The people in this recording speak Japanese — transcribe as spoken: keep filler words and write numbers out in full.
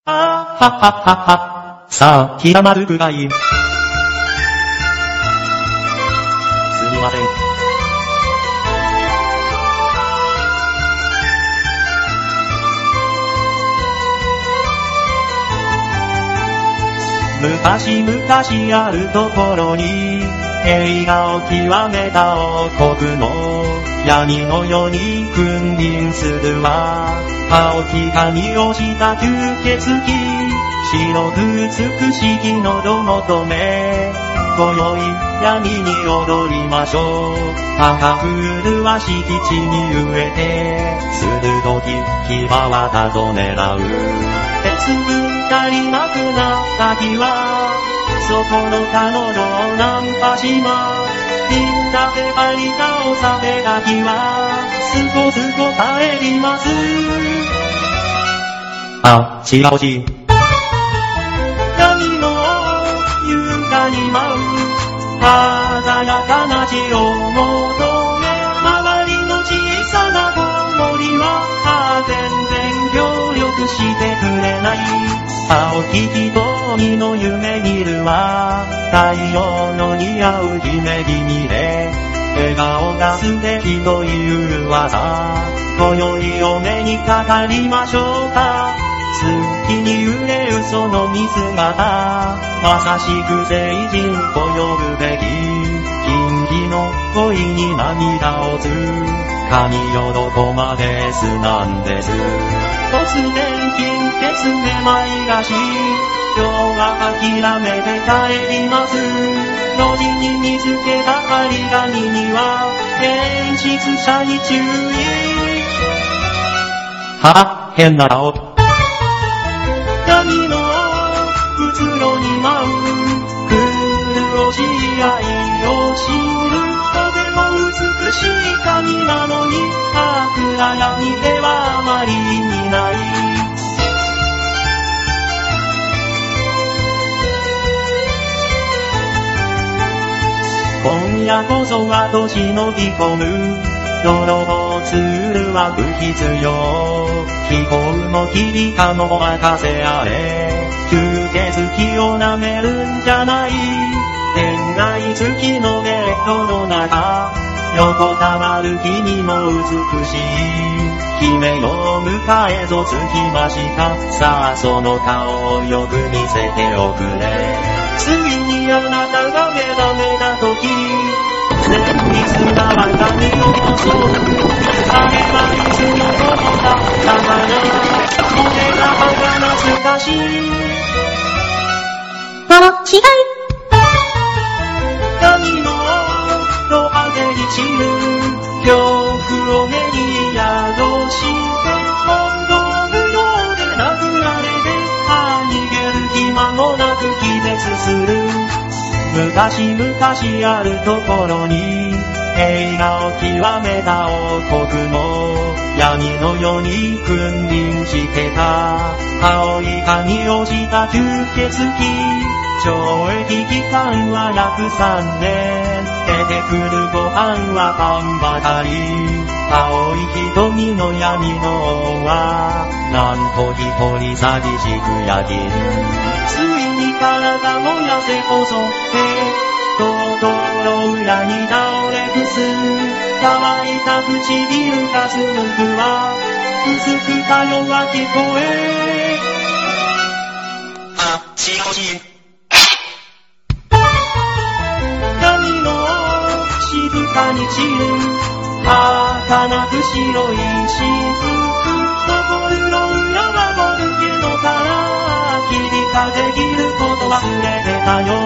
あーはっはっはっは。さあ、ひだまるくがい。すみません。昔々あるところに、栄華を極めた王国の闇の世に君臨するは、青き髪をした吸血鬼、白く美しき喉求め、今宵闇に踊りましょう。高く麗しき地に植えて、鋭き牙はたと狙う。鉄分足りなくなった日は、そこの他のどをナンパします。みんなで張り倒された日は、すこすこ帰ります。あ、違うし。闇の優雅に舞う、鮮やかな血を求め、周りの小さな子守は、全然協力してくれない。青き瞳の夢見るは、太陽の似合う姫君で、笑顔が素敵という噂。今宵お目にかかりましょうか。月に揺れるその見姿、まさしく聖人と呼ぶべき。禁忌の恋に涙をつ神よどこまですなんです。突然近鉄めまいがし、今日は諦めて帰ります。路地に見つけた張り紙には、変質者に注意。はぁ、変な顔。闇のうつろに舞う、苦しい愛を知る。とても美しい髪なのに、暗闇ではあまり意味ない。今夜こそはと忍び込む、泥棒ツールは不必要。飛行も霧かも任せあれ。吸血鬼を舐めるんじゃない。恋愛月のベッドの中、横たわる君も美しい。姫を迎えぞつきました。さあその顔をよく見せておくれ。ついにあなたが目覚めた時、全に砂は髪を襲う。あれはいつのことだったかな。これがまだ懐かしい。 あら、違い。 闇のド派手に散る恐怖を目に宿して、本当無用で殴られて、ああ逃げる暇もなく気絶する。昔々あるところに、栄華を極めた王国の闇の世に君臨してた。青い髪をした吸血鬼、懲役期間は約三年。出てくるご飯はパンばかり。青い瞳の闇の王は、なんと一人寂しく焼き。ついに体も痩せ細ってとうとう裏に倒れ伏す。乾いた唇がつむくは薄くか弱き声。あ、しほしい。闇の静かに散る儚く白い雫。残るの裏はボルケのから霧風切ること忘れてたよ。